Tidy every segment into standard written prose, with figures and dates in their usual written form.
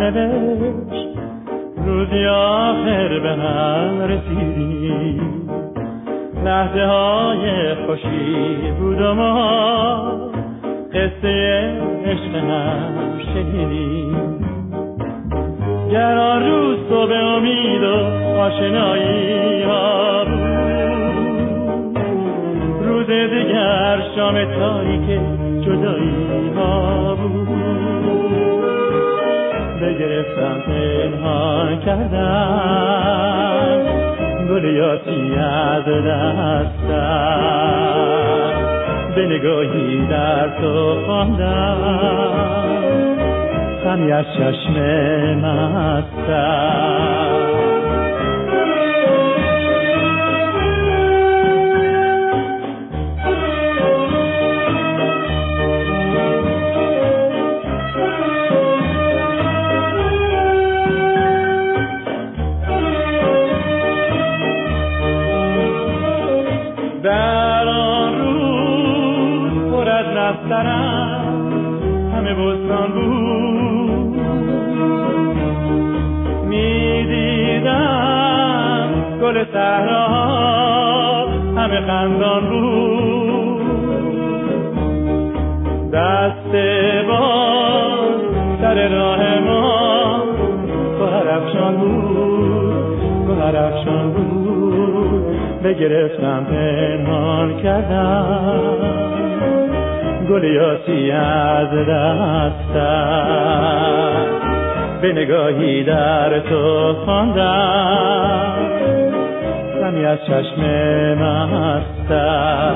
سرنوشت روزی آخر به هم رسیدیم، لحظه های خوشی بود و ما قصه عشق هم شنیدیم. گر آن روز تو به امید و آشنایی ها بود، روز دیگر شام تاریک جدایی ها بود. بگرفتم پنهان کردم گل یاسی از دستم، به نگاهی در تو خواندم غمی از چشم مستم. در آن روز پر از نسترم همه بستان بود، میدیدم گل صحرا همه خندان بود. دست باز سر راه ما گوهر افشان بود، گوهر افشان بود. بگرفتم پنهان کردم گل یاسی از دستم، به نگاهی در تو خواندم غمی از چشم مستم.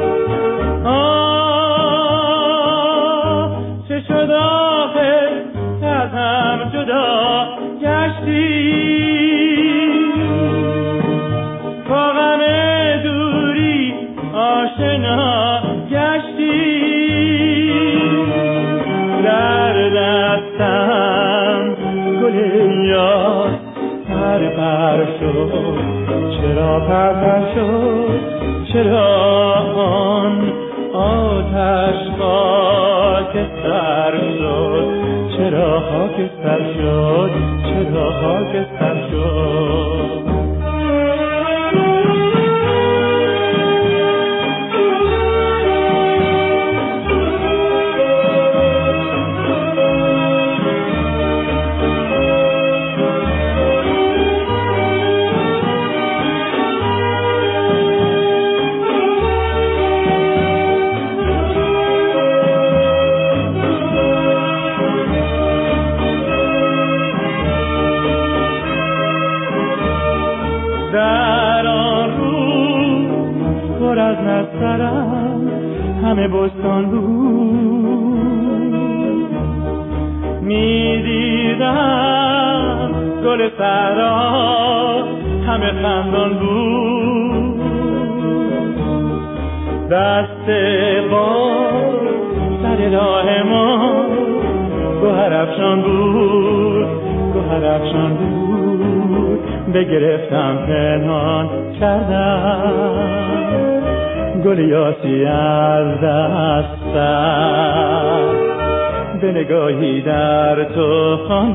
چه شد آخر که از هم جدا گشتی، با غم دوری آشنا گشتی. در دستم گل یاد پر شد، چرا پر شد، چرا آن آتش خاکستر شد، چرا خاکستر شد، چرا خاکستر شد. در آن روز پر از نسترم همه بستان بود، میدیدم گل صحرا همه خندان بود. دست باز سر راه ما گوهر افشان بود، گوهر افشان بود. بگرفتم پنهان کردم گل یاسی از دستم، به نگاهی در تو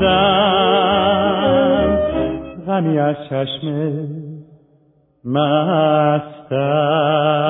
خواندم غمی از چشم مستم.